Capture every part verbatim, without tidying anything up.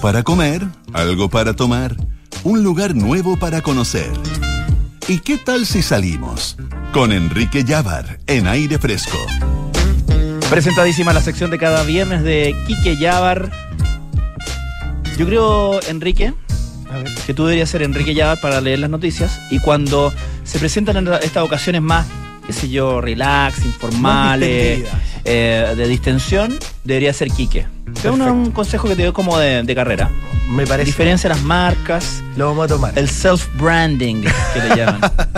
para comer, algo para tomar, un lugar nuevo para conocer. ¿Y qué tal si salimos? Con Enrique Llávar en Aire Fresco. Presentadísima la sección de cada viernes de Quique Llávar. Yo creo, Enrique, a ver, que tú deberías ser Enrique Llávar para leer las noticias, y cuando se presentan en estas ocasiones más, qué sé yo, relax, informales, eh, de distensión, debería ser Quique. Es un, un consejo que te doy como de, de carrera. Me parece. Diferencia las marcas. Lo vamos a tomar. El self-branding, que le llaman.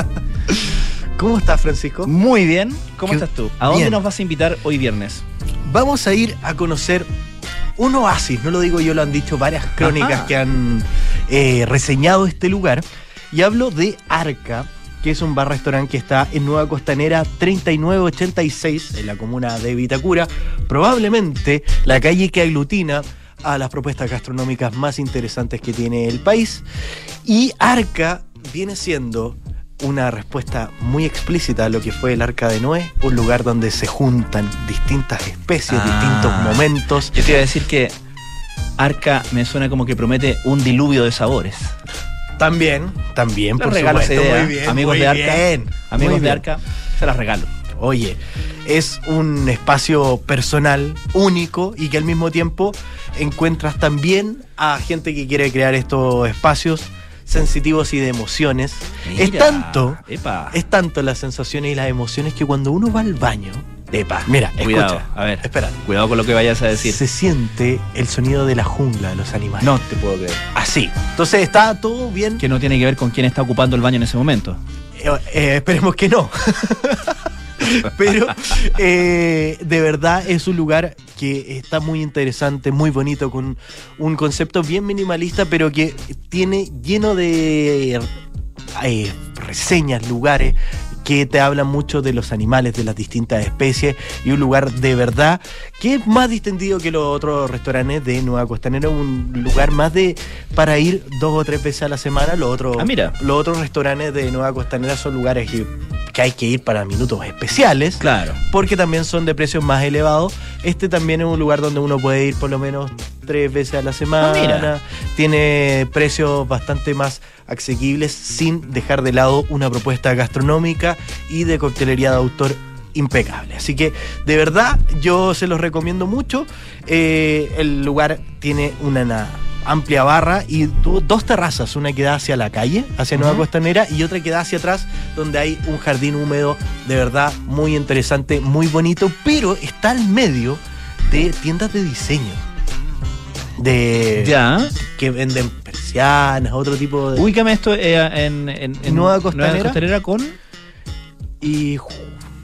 ¿Cómo estás, Francisco? Muy bien. ¿Cómo Qué estás tú? ¿A dónde bien. nos vas a invitar hoy viernes? Vamos a ir a conocer un oasis, no lo digo yo, lo han dicho varias crónicas Ajá. que han eh, reseñado este lugar. Y hablo de Arca, que es un bar-restaurante que está en Nueva Costanera treinta y nueve ochenta y seis, en la comuna de Vitacura. Probablemente la calle que aglutina a las propuestas gastronómicas más interesantes que tiene el país. Y Arca viene siendo una respuesta muy explícita a lo que fue el Arca de Noé, un lugar donde se juntan distintas especies, Ah. distintos momentos. Yo te iba a decir que Arca me suena como que promete un diluvio de sabores. También, también, Les por regalo esa supuesto. idea. Muy bien, Amigos muy de Arca, bien, amigos muy de bien. Arca, se las regalo. Oye, es un espacio personal, único, y que al mismo tiempo encuentras también a gente que quiere crear estos espacios sensitivos y de emociones. Mira, es tanto, epa. es tanto las sensaciones y las emociones que cuando uno va al baño, epa, mira, Cuidado, escucha, a ver, espera, cuidado con lo que vayas a decir. se siente el sonido de la jungla de los animales. No te puedo creer. Así. Entonces está todo bien. Que no tiene que ver con quién está ocupando el baño en ese momento. Eh, eh, esperemos que no. Pero eh, de verdad es un lugar que está muy interesante, muy bonito, con un concepto bien minimalista, pero que tiene lleno de eh, reseñas, lugares que te hablan mucho de los animales, de las distintas especies, y un lugar de verdad que es más distendido que los otros restaurantes de Nueva Costanera, un lugar más de para ir dos o tres veces a la semana. Los otros, Ah, mira. los otros restaurantes de Nueva Costanera son lugares que, que hay que ir para minutos especiales, Claro. porque también son de precios más elevados. Este también es un lugar donde uno puede ir por lo menos tres veces a la semana. Ah, mira. Tiene precios bastante más asequibles, sin dejar de lado una propuesta gastronómica y de coctelería de autor impecable. Así que de verdad yo se los recomiendo mucho. Eh, el lugar tiene una, una amplia barra y tu- dos terrazas, una que da hacia la calle, hacia Nueva Ujú. Costanera, y otra que da hacia atrás, donde hay un jardín húmedo de verdad muy interesante, muy bonito, pero está al medio de tiendas de diseño. De Ya. que venden persianas, otro tipo de... Ubícame esto eh, en, en, en Nueva Costanera. Costanera con... Y ju-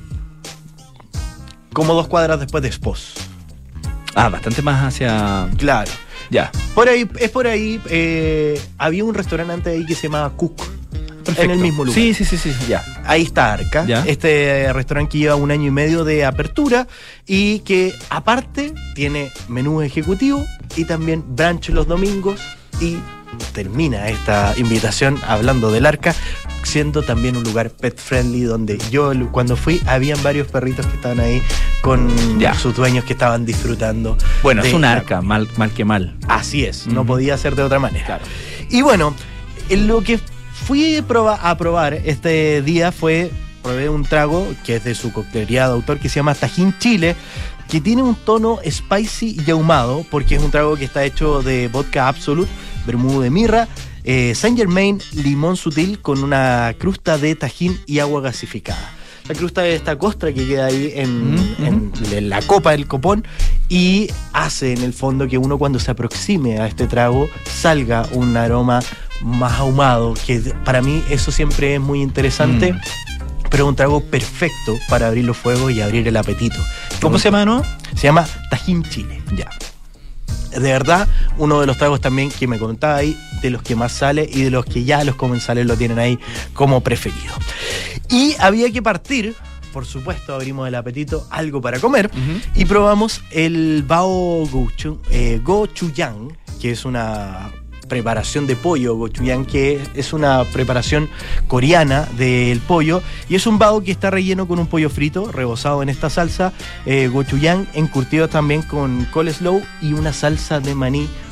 como dos cuadras después de Espos. Ah, bastante más hacia... Claro. Ya. Por ahí, es por ahí. eh, había un restaurante ahí que se llamaba Cook. Perfecto. En el mismo lugar. Sí, sí, sí, sí, ya. Ahí está Arca, Ya. este eh, restaurante que lleva un año y medio de apertura y que aparte tiene menú ejecutivo y también brunch los domingos, y termina esta invitación hablando del Arca siendo también un lugar pet friendly, donde yo cuando fui habían varios perritos que estaban ahí con Ya. sus dueños que estaban disfrutando. Bueno, es de un la arca, mal, mal que mal. Así es, no Ujú. podía ser de otra manera. Claro. Y bueno, en lo que fui a proba- a probar este día fue, probé un trago que es de su coctelería de autor que se llama Tajín Chile, que tiene un tono spicy y ahumado, porque es un trago que está hecho de vodka Absolute, vermú de mirra, eh, Saint Germain, limón sutil con una crusta de tajín y agua gasificada. La crusta es esta costra que queda ahí en, Mm, en- en la copa del copón, y hace en el fondo que uno cuando se aproxime a este trago salga un aroma más ahumado, que para mí eso siempre es muy interesante, Mm. pero es un trago perfecto para abrir los fuegos y abrir el apetito. ¿Cómo se llama de nuevo? Se llama Tajín Chile. Ya. De verdad, uno de los tragos también que me contaba ahí, de los que más sale y de los que ya los comensales lo tienen ahí como preferido. Y había que partir, por supuesto, abrimos el apetito, algo para comer, Ujú. y probamos el bao gochu- eh, gochujang, que es una preparación de pollo gochujang, que es una preparación coreana del pollo, y es un bao que está relleno con un pollo frito, rebozado en esta salsa eh, gochujang, encurtido también con coleslaw y una salsa de maní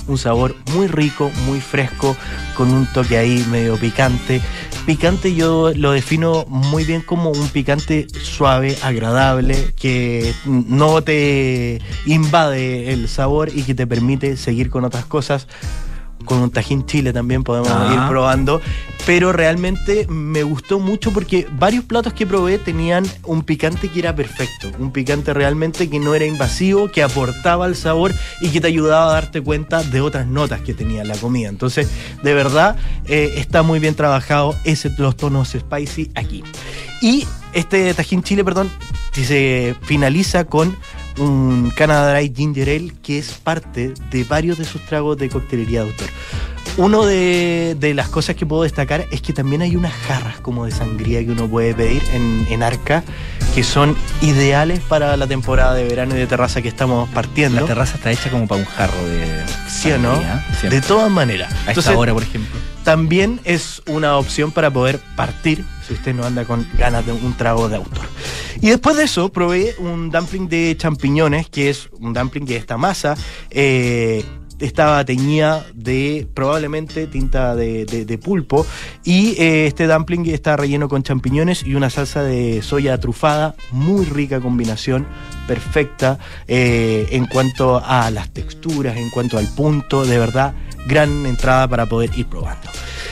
un sabor muy rico, muy fresco, con un toque ahí medio picante. Picante yo lo defino muy bien como un picante suave, agradable, que no te invade el sabor y que te permite seguir con otras cosas. Con un Tajín Chile también podemos ah. ir probando, pero realmente me gustó mucho porque varios platos que probé tenían un picante que era perfecto, un picante realmente que no era invasivo, que aportaba al sabor y que te ayudaba a darte cuenta de otras notas que tenía la comida. Entonces, de verdad, eh, está muy bien trabajado ese, los tonos spicy aquí. Y este Tajín Chile, perdón, se finaliza con un Canada Dry Ginger Ale que es parte de varios de sus tragos de coctelería de autor. Uno de, de las cosas que puedo destacar es que también hay unas jarras como de sangría que uno puede pedir en, en Arca, que son ideales para la temporada de verano y de terraza que estamos partiendo. La terraza está hecha como para un jarro de ¿sí o no? Siempre. De todas maneras. A esta hora, por ejemplo. También es una opción para poder partir si usted no anda con ganas de un trago de autor. Y después de eso probé un dumpling de champiñones, que es un dumpling que esta masa eh, estaba teñida de probablemente tinta de, de, de pulpo, y eh, este dumpling está relleno con champiñones y una salsa de soya trufada, muy rica combinación, perfecta eh, en cuanto a las texturas, en cuanto al punto, de verdad, gran entrada para poder ir probando.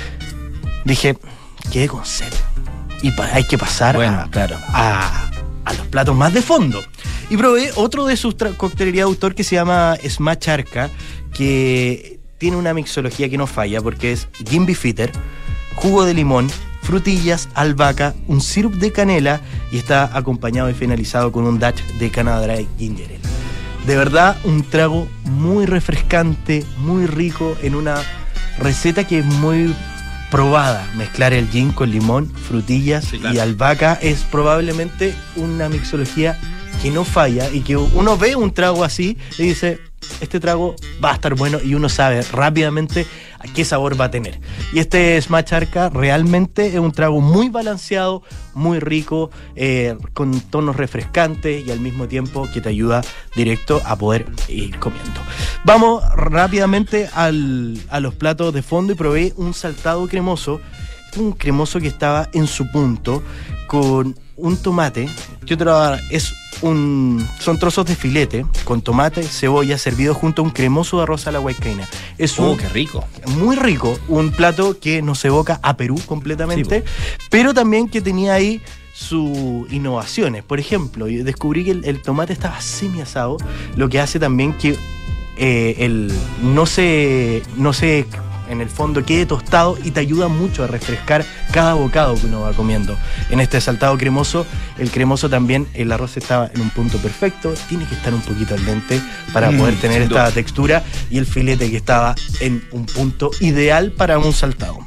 Dije, quedé con sed y pa- hay que pasar bueno, a, claro. a, a los platos más de fondo. Y probé otro de sus tra- coctelería de autor que se llama Smash Arca, que tiene una mixología que no falla porque es gin bitter, jugo de limón, frutillas, albahaca, un sirup de canela y está acompañado y finalizado con un dash de Canada Dry Ginger Ale. De verdad, un trago muy refrescante, muy rico, en una receta que es muy probada. Mezclar el gin con limón, frutillas sí, claro. y albahaca es probablemente una mixología que no falla y que uno ve un trago así y dice, este trago va a estar bueno, y uno sabe rápidamente a qué sabor va a tener. Y este Smash Arca realmente es un trago muy balanceado, muy rico, eh, con tonos refrescantes y al mismo tiempo que te ayuda directo a poder ir comiendo. Vamos rápidamente al, a los platos de fondo y probé un saltado cremoso, un cremoso que estaba en su punto, con un tomate, yo te lo voy a dar, es un, son trozos de filete con tomate, cebolla, servido junto a un cremoso arroz a la huaycaína. Es oh, un, qué rico. Muy rico, un plato que nos evoca a Perú completamente, sí, pero también que tenía ahí sus innovaciones. Por ejemplo, yo descubrí que el, el tomate estaba semi asado, lo que hace también que eh, el, no se... No se en el fondo quede tostado y te ayuda mucho a refrescar cada bocado que uno va comiendo. En este saltado cremoso, el cremoso también, el arroz estaba en un punto perfecto, tiene que estar un poquito al dente para mm, poder tener esta duda. textura, y el filete que estaba en un punto ideal para un saltado.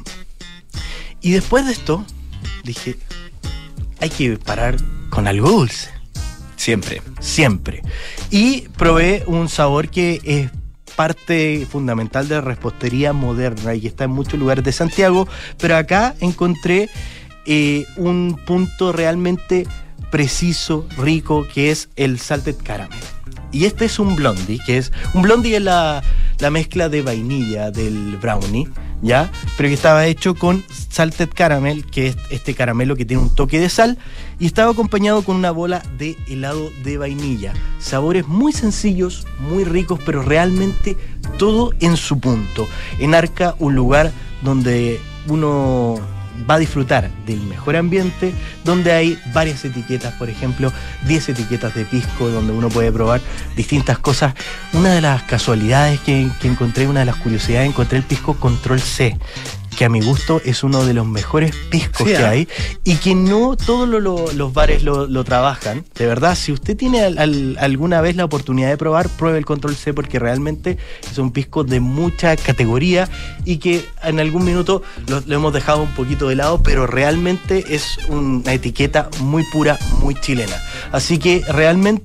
Y después de esto, dije, hay que parar con algo dulce. Siempre. Siempre. Y probé un sabor que es parte fundamental de la repostería moderna y que está en muchos lugares de Santiago, pero acá encontré eh, un punto realmente preciso, rico, que es el salted caramel. Y este es un blondie, que es un blondie es la, la mezcla de vainilla del brownie, ¿ya? Pero que estaba hecho con salted caramel, que es este caramelo que tiene un toque de sal, y estaba acompañado con una bola de helado de vainilla. Sabores muy sencillos, muy ricos, pero realmente todo en su punto. En Arca, un lugar donde uno va a disfrutar del mejor ambiente, donde hay varias etiquetas, por ejemplo, diez etiquetas de pisco, donde uno puede probar distintas cosas. Una de las casualidades que, que encontré, una de las curiosidades, encontré el pisco Control C, que a mi gusto es uno de los mejores piscos sí, que hay, y que no todos lo, lo, los bares lo, lo trabajan. De verdad, si usted tiene al, al, alguna vez la oportunidad de probar, pruebe el Control C, porque realmente es un pisco de mucha categoría y que en algún minuto lo, lo hemos dejado un poquito de lado, pero realmente es una etiqueta muy pura, muy chilena. Así que realmente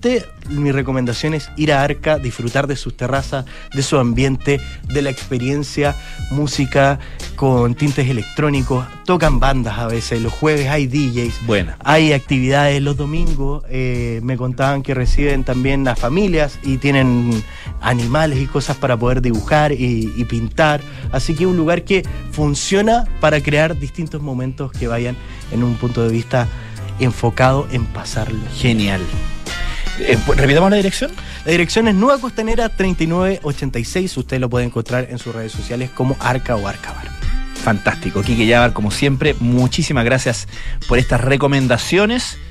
mi recomendación es ir a Arca, disfrutar de sus terrazas, de su ambiente, de la experiencia, música con tintes electrónicos, tocan bandas a veces, los jueves hay D Js, Buena. hay actividades los domingos, eh, me contaban que reciben también a familias y tienen animales y cosas para poder dibujar y, y pintar, así que es un lugar que funciona para crear distintos momentos que vayan en un punto de vista enfocado en pasarlo. Genial. Eh, ¿Repitamos la dirección? La dirección es Nueva Costanera treinta y nueve ochenta y seis. Usted lo puede encontrar en sus redes sociales como Arca o Arca Bar. Fantástico. Quique Yávar, como siempre, muchísimas gracias por estas recomendaciones.